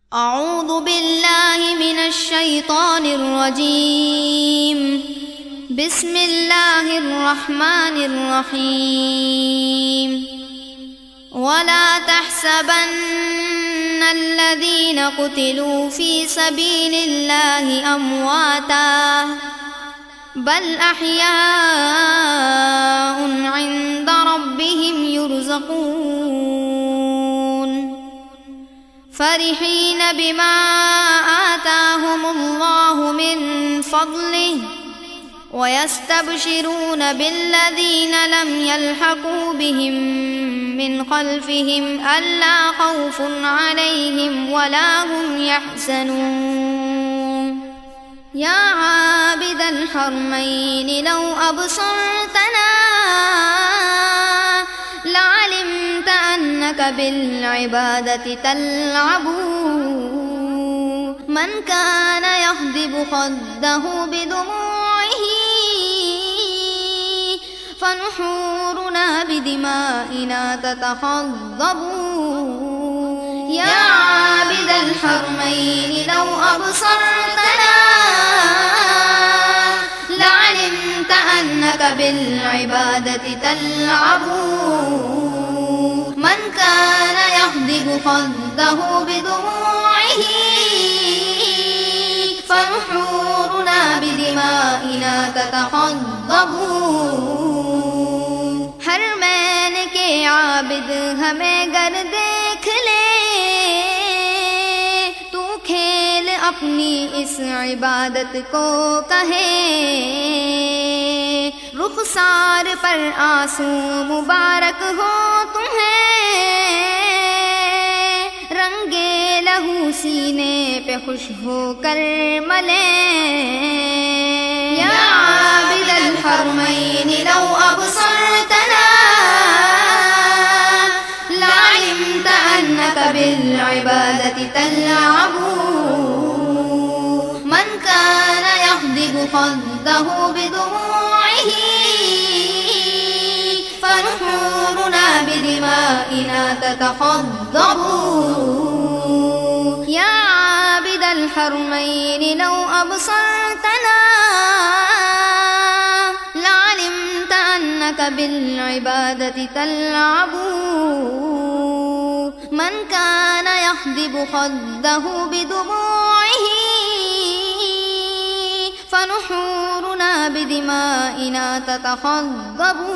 अऊज़ु बिल्लाहि मिनश शैतानिर रजीम। बिस्मिल्लाहिर रहमानिर रहीम। वला तहसबन्नल्लज़ीना क़ुतिलू फ़ी सबीलिल्लाहि अमवाता बल अहयाउन इंद रब्बिहिम युरज़क़ून। फ़रिहीन बिमा आताहुमुल्लाहु मिन फ़ज़लिहि वयस्तबशिरून बिल्लज़ीना लम यल्हक़ू बिहिम मिन ख़ल्फ़िहिम अल्ला ख़ौफ़ुन अलैहिम वला हुम यहज़नून। या आबिदल हरमैनि लौ अबसरतना लअलिमत अन्नक बिल इबादति तल्अबू। मन कान यहदिबु खद्दहु बिदमुइहि फनुहूरुना बिदिमाइना ततखज़्ज़बू। या आबिदल हरमैनि लौ अबसरतना लअलिमत अन्नक बिल इबादति तल्अबू। मन कान यहदिबु खद्दहु बिदमुइहि फनुहूरुना बिदिमाइना ततखज़्ज़बू। हरमैन के आबिद हमें गर देख ले तू खेल अपनी इस इबादत को कहे। रुखसार पर आंसू मुबारक हो तुम्हें रंगे लहू सीने पे खुश होकर मले। या आबिदल हरमैनि लौ अबसरतना लअलिमत अन्नक बिल इबादति तल्अबू। मन कान यहदिबु खद्दहु बिदमुइहि फनुहूरुना बिदिमाइना ततखज़्ज़बू। या आबिदल हरमैनि लौ अबसरतना लअलिमत अन्नक बिल इबादति तल्अबू। मन कान यहदिबु खद्दहु बिदमुइहि फनुहूरुना बिदिमाइना ततखज़्ज़बू।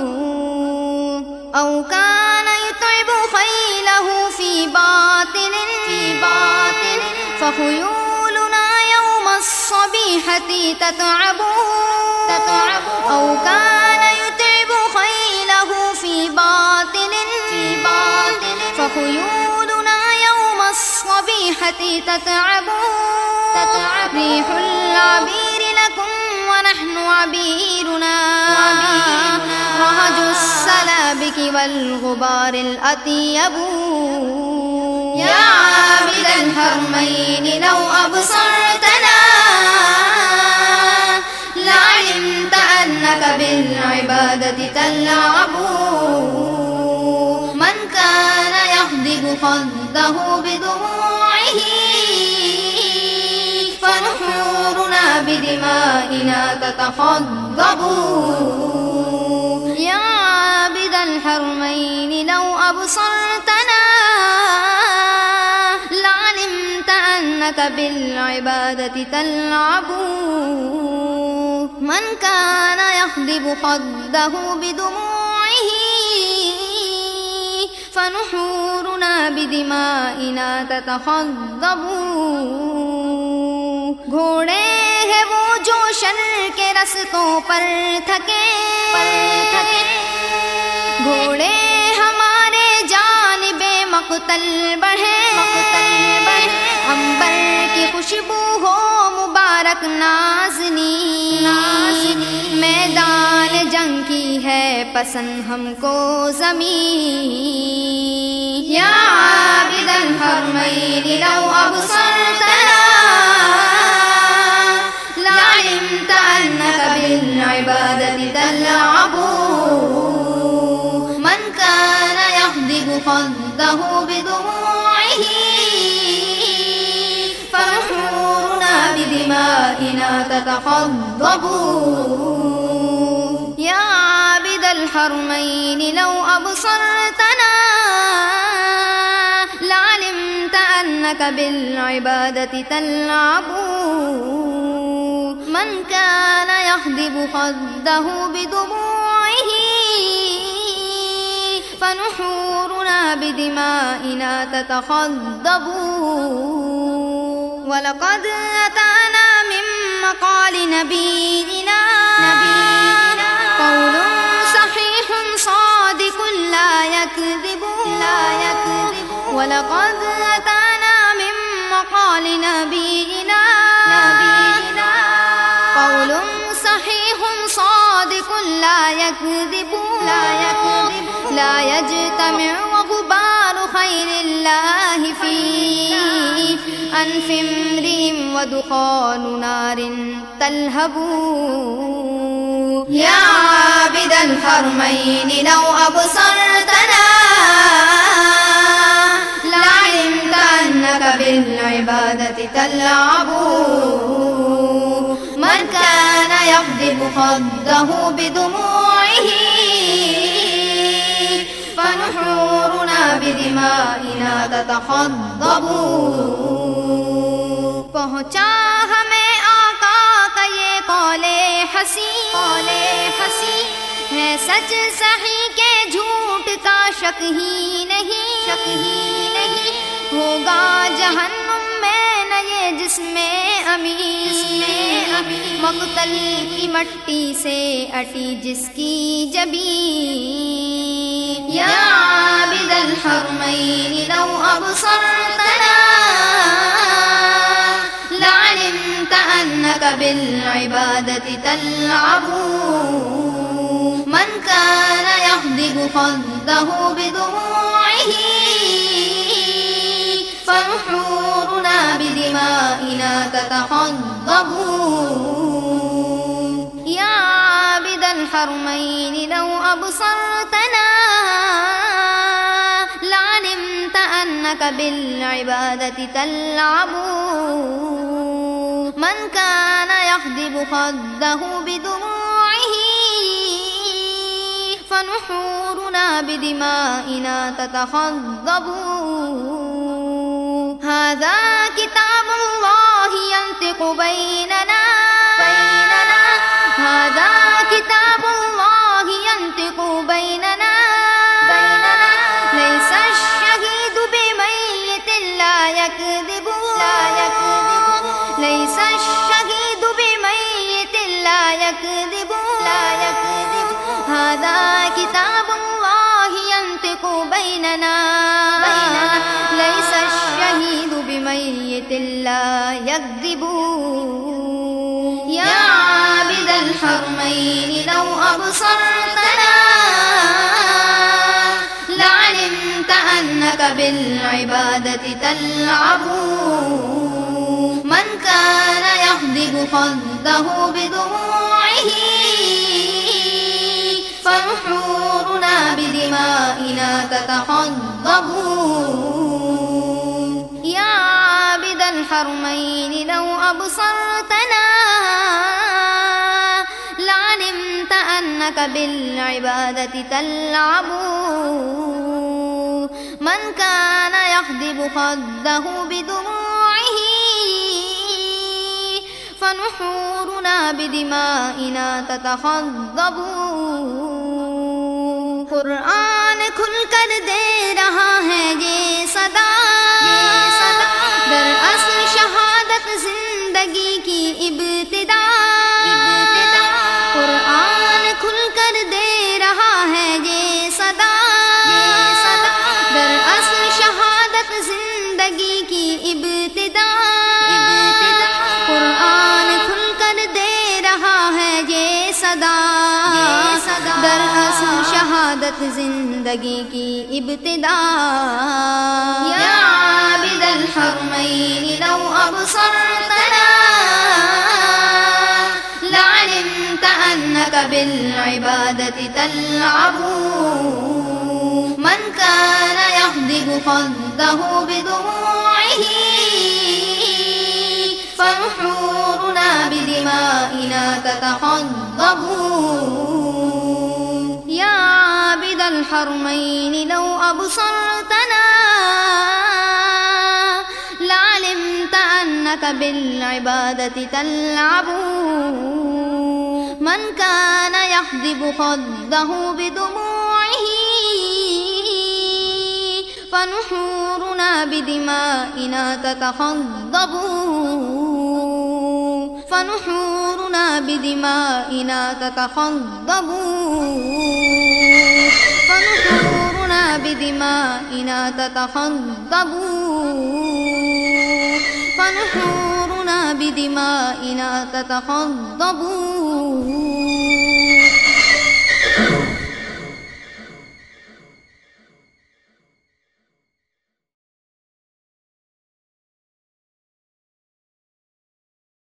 औ कान युतइबु खैलहु फी बातिलिन फखुयूलुना यौमस्सबीहति ततअबू। औ कान युतइबु खैलहु फी बातिलिन फखुयूलुना यौमस्सबीहति ततअबू। रिहुल अबीर लकुम व नहनु अबीरुना रहजुस सलाबिकी वल गुबारिल अतियबू। या आबिदल हरमैनि लौ अबसरतना लअलिमत अन्नक बिल इबादति तल्अबू। मन कान यहदिबु खद्दहु बिदमुइहि फनुहूरुना बिदिमाइना ततखज़्ज़बू। या आबिदल हरमैनि लौ अबसरतना लअलिमत अन्नक बिल इबादति तल्अबू। मन कान यहदिबु खद्दहु बिदमुइहि फनुहूरुना बिदिमाइना ततखज़्ज़बू। घोड़े हैं वो जो शर के रस्तों पर थके घोड़े हमारे जानिबे मक़तल बढ़े। अंबर की खुशबू हो मुबारक नाज़नी मैदान जंग की है पसंद हमको ज़मीं। या आबिदल हरमैनि लौ अबसरतना लअलिमत अन्नक बिल इबादति तल्अबू। मन कान यहदिबु खद्दहु बिदमुइहि بدمائنا تتخضبوا يا عابد الحرمين لو أبصرتنا لعلمت أنك بالعبادة تلعب من كان يخضب خده بدموعه فنحورنا بدمائنا تتخضب ولقد أتانا من مقال نبينا قول صحيح صادق لا يكذب ولقد أتانا من مقال نبينا قول صحيح صادق لا يكذب لا يجتمع وغبار خير الله في أنف امرئ ودخان نار تلهب يا عابد الحرمين لو أبصرتنا لعلمت أنك بالعبادة تلعب من كان يخضب خده بدموعه فنحورنا بدمائنا تتخضب पहुँचा हमें आका का ये कौले हसी है सच सही के झूठ का शक ही नहीं होगा जहन्नुम में न ये जिसमें अमीर मक़तल की मट्टी से अटी जिसकी जबीन या आबिदल हरमैन लौ अबसरतना लअलिमत अन्नक बिलइबादति तलअबु मन कान यहदिबु खद्दहु बिदमुइहि फनुहूरुना बिदिमाइना ततखद्दबु या आबिदल हरमैन लौ अबसरतना लअलिमत अन्नक बिलइबादति तलअबु मन कान यखदिबु खद्दहु बिदमुइहि फनुहूरुना बिदिमाइना ततखद्दबु हाज़ा किताबुल्लाहि यंतिक़ु बैनना हाज़ा किताबुल्लाहि यंतिक़ु बैनना लैसा अश्शहीदु बिमय्यतिन ला यकज़िबु लैसा अश्शहीदु बिमय्यतिन ला यकज़िबु हाज़ा किताबुल्लाहि यंतिक़ु बैनना लैसा अश्शहीदु बिमय्यतिन ला यकज़िबु या आबिदल हरमैन लौ अबसरतना लअलिमत अन्नक बिलइबादति तलअबु मन कान यखदिबु खद्दहु बिदमुइहि फनुहूरुना बिदिमाइना ततखद्दबु या आबिदल हरमैन लौ अबसरतना लअलिमत अन्नक बिलइबादति तलअबु मन कान यखदिबु खद्दहु बिदमुइहि फनुहूरुना बिदिमाइना ततखद्दबु कुरान खुल कर दे रहा है ये सदा दरअसल शहादत जिंदगी की इब्तिदा कुरान खुल कर दे रहा है ये सदा दरअसल शहादत जिंदगी की इब्तिदा कुरान खुल कर दे रहा है ये सदा दरअसल शहादत जिंदगी की इब्तिदा या आबिदल हरमैन लौ अबसरतना लअलिमत अन्नक बिलइबादति तलअबु मन कान यखदिबु खद्दहु बिदमुइहि फनुहूरुना بدمائنا تتخضبوا. يا عابد الحرمين لو أبصرتنا لعلمت أنك بالعبادة تلعب. من كان يحدب خده بدموعه فنحورنا بدمائنا تتخضب. فنحورنا بدمائنا تتخضب. فنحورنا بدمائنا تتخضب. فنحورنا بدمائنا تتخضب.